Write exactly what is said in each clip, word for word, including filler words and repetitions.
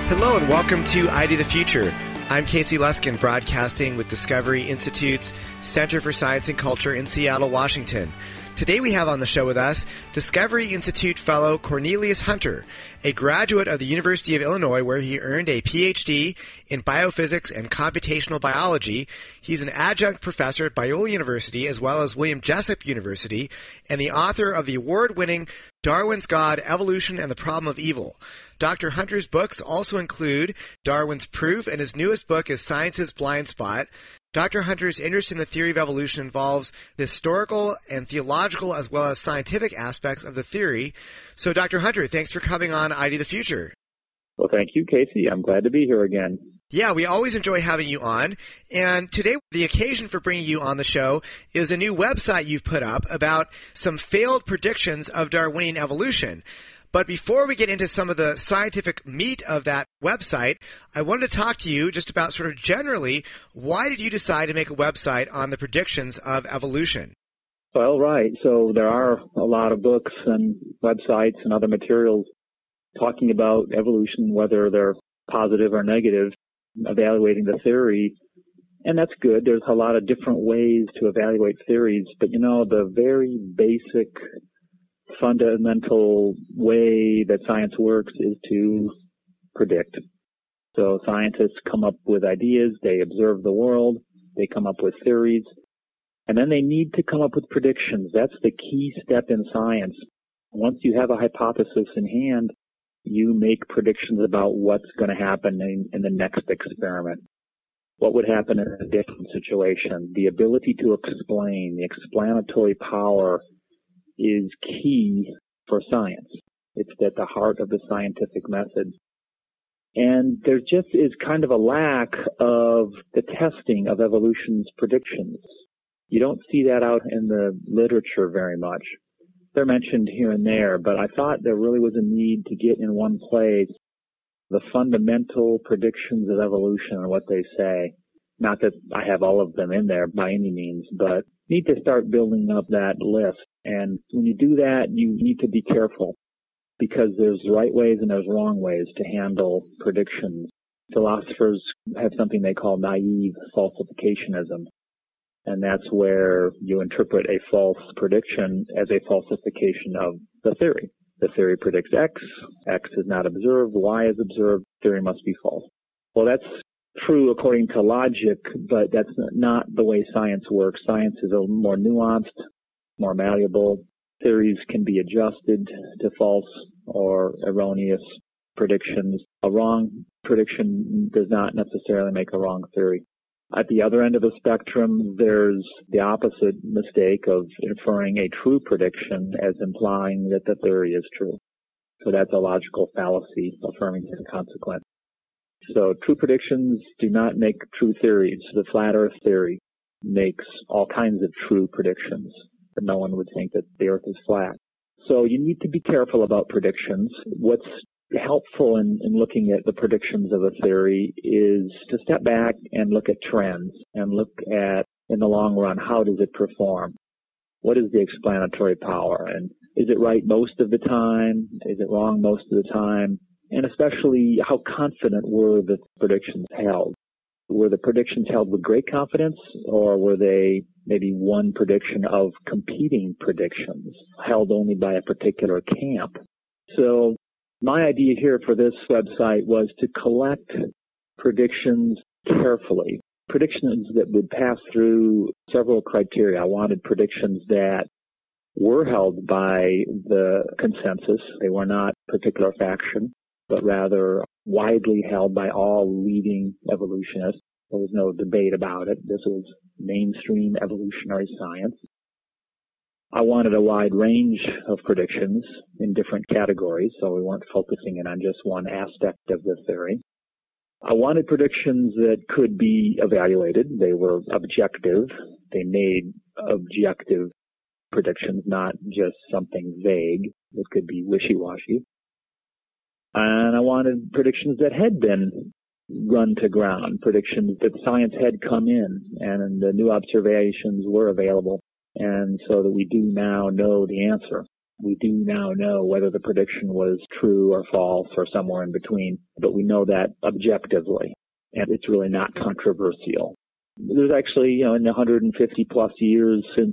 Hello and welcome to I D the Future. I'm Casey Luskin, broadcasting with Discovery Institute's Center for Science and Culture in Seattle, Washington. Today we have on the show with us Discovery Institute fellow Cornelius Hunter, a graduate of the University of Illinois where he earned a P H D in biophysics and computational biology. He's an adjunct professor at Biola University as well as William Jessup University and the author of the award-winning Darwin's God, Evolution and the Problem of Evil. Doctor Hunter's books also include Darwin's Proof, and his newest book is Science's Blind Spot. Doctor Hunter's interest in the theory of evolution involves the historical and theological as well as scientific aspects of the theory. So, Doctor Hunter, thanks for coming on I D the Future. Well, thank you, Casey. I'm glad to be here again. Yeah, we always enjoy having you on. And today, the occasion for bringing you on the show is a new website you've put up about some failed predictions of Darwinian evolution. But before we get into some of the scientific meat of that website, I wanted to talk to you just about sort of generally, why did you decide to make a website on the predictions of evolution? Well, right. So there are a lot of books and websites and other materials talking about evolution, whether they're positive or negative, evaluating the theory. And that's good. There's a lot of different ways to evaluate theories. But, you know, the very basic fundamental way that science works is to predict. So scientists come up with ideas, they observe the world, they come up with theories, and then they need to come up with predictions. That's the key step in science. Once you have a hypothesis in hand, you make predictions about what's going to happen in, in the next experiment. What would happen in a different situation? The ability to explain, the explanatory power is key for science. It's at the heart of the scientific method. And there just is kind of a lack of the testing of evolution's predictions. You don't see that out in the literature very much. They're mentioned here and there, but I thought there really was a need to get in one place the fundamental predictions of evolution and what they say. Not that I have all of them in there by any means, but need to start building up that list. And when you do that, you need to be careful because there's right ways and there's wrong ways to handle predictions. Philosophers have something they call naive falsificationism. And that's where you interpret a false prediction as a falsification of the theory. The theory predicts X, X is not observed, Y is observed, theory must be false. Well, that's true according to logic, but that's not the way science works. Science is a more nuanced, more malleable. Theories can be adjusted to false or erroneous predictions. A wrong prediction does not necessarily make a wrong theory. At the other end of the spectrum, there's the opposite mistake of inferring a true prediction as implying that the theory is true. So that's a logical fallacy, affirming the consequence. So true predictions do not make true theories. The flat earth theory makes all kinds of true predictions, but no one would think that the earth is flat. So you need to be careful about predictions. What's helpful in, in looking at the predictions of a theory is to step back and look at trends and look at, in the long run, how does it perform? What is the explanatory power? And is it right most of the time? Is it wrong most of the time? And especially, how confident were the predictions held? Were the predictions held with great confidence, or were they maybe one prediction of competing predictions held only by a particular camp? So my idea here for this website was to collect predictions carefully, predictions that would pass through several criteria. I wanted predictions that were held by the consensus. They were not particular faction, but rather widely held by all leading evolutionists. There was no debate about it. This was mainstream evolutionary science. I wanted a wide range of predictions in different categories, so we weren't focusing in on just one aspect of the theory. I wanted predictions that could be evaluated. They were objective. They made objective predictions, not just something vague that could be wishy-washy. And I wanted predictions that had been run to ground, predictions that science had come in and the new observations were available, and so that we do now know the answer. We do now know whether the prediction was true or false or somewhere in between, but we know that objectively, and it's really not controversial. There's actually, you know, in the one hundred fifty plus years since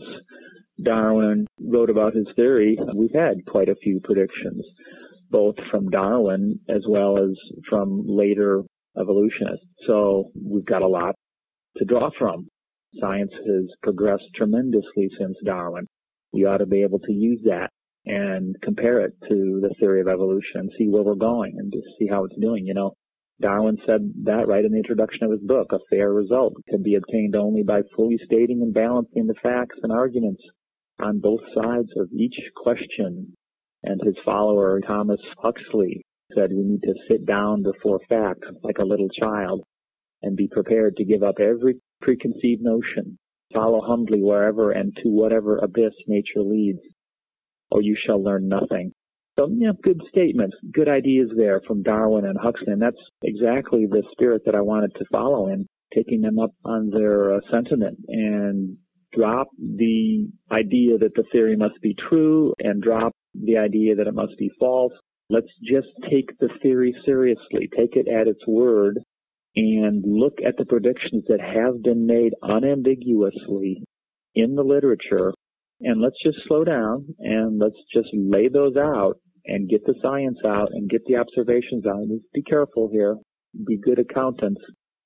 Darwin wrote about his theory, we've had quite a few predictions, both from Darwin as well as from later evolutionists. So we've got a lot to draw from. Science has progressed tremendously since Darwin. We ought to be able to use that and compare it to the theory of evolution and see where we're going and just see how it's doing. You know, Darwin said that right in the introduction of his book. A fair result can be obtained only by fully stating and balancing the facts and arguments on both sides of each question. And his follower, Thomas Huxley, said we need to sit down before facts like a little child and be prepared to give up every preconceived notion, follow humbly wherever and to whatever abyss nature leads, or you shall learn nothing. So, you know, good statements, good ideas there from Darwin and Huxley, and that's exactly the spirit that I wanted to follow in, taking them up on their uh, sentiment and drop the idea that the theory must be true and drop the idea that it must be false. Let's just take the theory seriously, take it at its word, and look at the predictions that have been made unambiguously in the literature, and let's just slow down and let's just lay those out and get the science out and get the observations out. Just be careful here, be good accountants,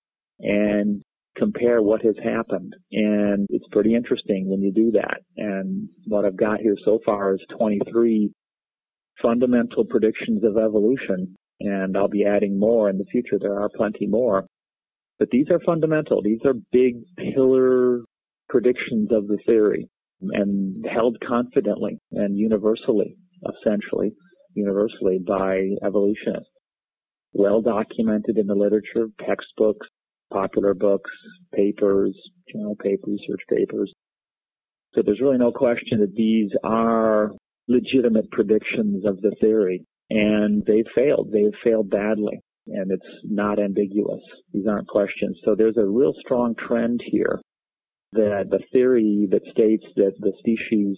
and compare what has happened. And it's pretty interesting when you do that. And what I've got here so far is twenty-three fundamental predictions of evolution, and I'll be adding more in the future. There are plenty more. But these are fundamental. These are big pillar predictions of the theory and held confidently and universally, essentially, universally by evolutionists. Well documented in the literature, textbooks, popular books, papers, journal papers, research papers. So there's really no question that these are legitimate predictions of the theory. And they've failed. They've failed badly. And it's not ambiguous. These aren't questions. So there's a real strong trend here that the theory that states that the species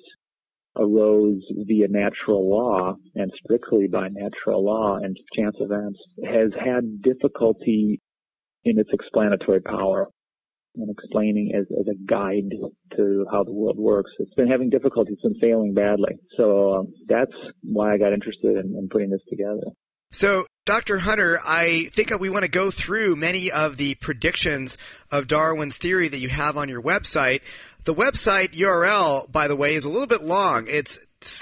arose via natural law and strictly by natural law and chance events has had difficulty in its explanatory power and explaining as, as a guide to how the world works. It's been having difficulty. It's been failing badly. So um, that's why I got interested in, in putting this together. So, Doctor Hunter, I think we want to go through many of the predictions of Darwin's theory that you have on your website. The website U R L, by the way, is a little bit long. It's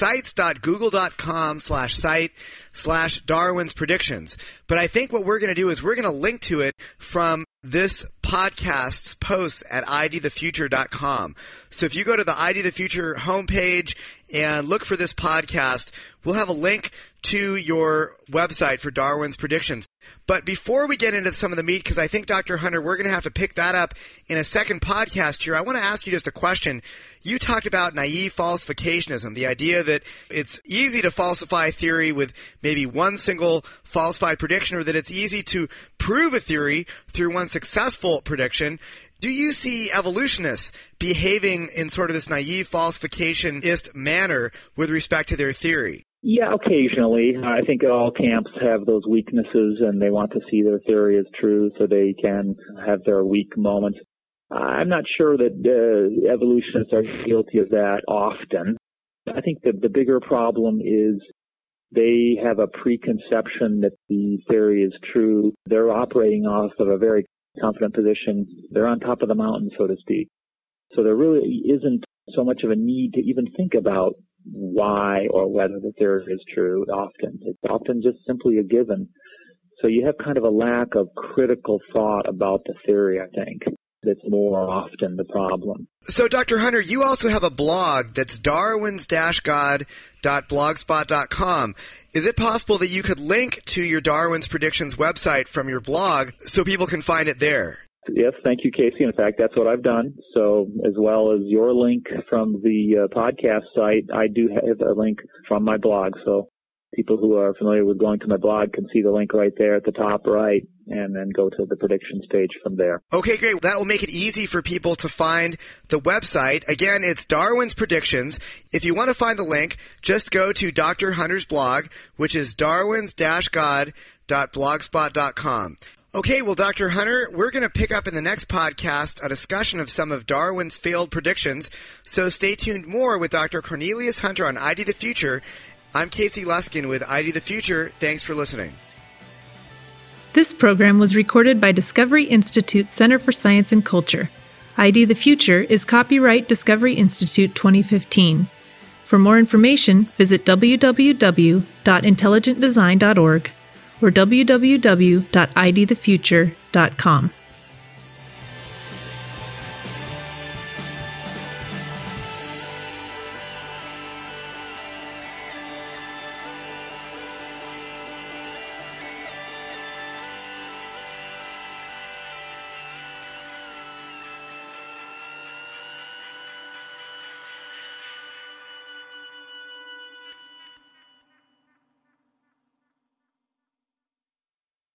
sites.google.com slash site slash Darwin's predictions. But I think what we're going to do is we're going to link to it from this podcast's posts at I D the future dot com. So if you go to the I D the Future homepage and look for this podcast, we'll have a link to your website for Darwin's predictions. But before we get into some of the meat, because I think, Doctor Hunter, we're going to have to pick that up in a second podcast here, I want to ask you just a question. You talked about naive falsificationism, the idea that it's easy to falsify theory with maybe one single falsified prediction, or that it's easy to prove a theory through one successful prediction. Do you see evolutionists behaving in sort of this naive falsificationist manner with respect to their theory? Yeah, occasionally. I think all camps have those weaknesses, and they want to see their theory as true so they can have their weak moments. I'm not sure that uh, evolutionists are guilty of that often. I think that the bigger problem is they have a preconception that the theory is true. They're operating off of a very confident position. They're on top of the mountain, so to speak. So there really isn't so much of a need to even think about why or whether the theory is true often. It's often just simply a given. So you have kind of a lack of critical thought about the theory, I think. That's more often the problem. So, Doctor Hunter, you also have a blog that's darwins dash god dot blogspot dot com. Is it possible that you could link to your Darwin's Predictions website from your blog so people can find it there? Yes, thank you, Casey. In fact, that's what I've done. So as well as your link from the uh, podcast site, I do have a link from my blog. So people who are familiar with going to my blog can see the link right there at the top right. and then go to the prediction stage from there. Okay, great. That will make it easy for people to find the website. Again, it's Darwin's Predictions. If you want to find the link, just go to Doctor Hunter's blog, which is darwins dash god dot blogspot dot com. Okay, well, Doctor Hunter, we're going to pick up in the next podcast a discussion of some of Darwin's failed predictions, so stay tuned more with Doctor Cornelius Hunter on I D the Future. I'm Casey Luskin with I D the Future. Thanks for listening. This program was recorded by Discovery Institute Center for Science and Culture. I D the Future is copyright Discovery Institute twenty fifteen. For more information, visit w w w dot intelligent design dot org or w w w dot i d the future dot com.